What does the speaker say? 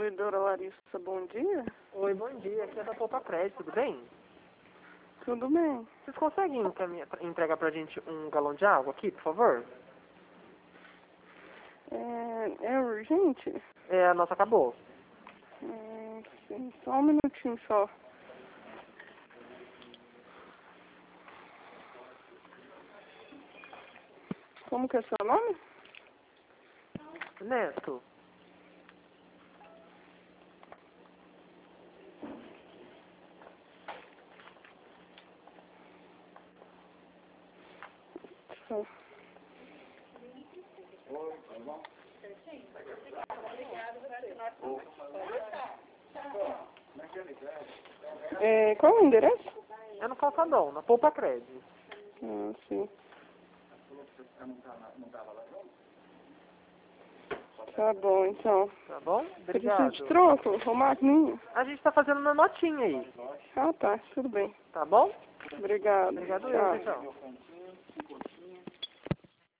Provedora Larissa, bom dia. Oi, bom dia. Aqui é da Poupa Crédito, tudo bem? Tudo bem? Vocês conseguem entregar pra gente um galão de água aqui, por favor? É urgente? A nossa acabou. Sim, só um minutinho só. Como que é seu nome? Neto. Só. Qual o endereço? É no Calçadão, na Poupa Crédito. Sim. Tá bom, então. Tá bom? Precisa Obrigado. de troco? Ou maquininha? A gente tá fazendo uma notinha aí. Ah, tá. Tudo bem. Tá bom? Obrigado. Obrigado Tchau. eu, tchau.